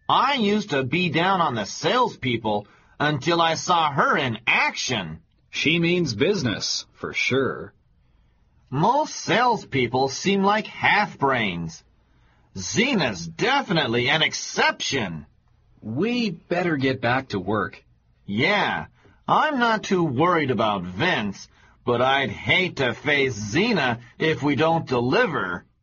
I used to be down on the salespeople until I saw her in action. She means business, for sure. Most salespeople seem like half-brains. Zena's definitely an exception. We better get back to work. Yeah, I'm not too worried about Vince, but I'd hate to face Zena if we don't deliver.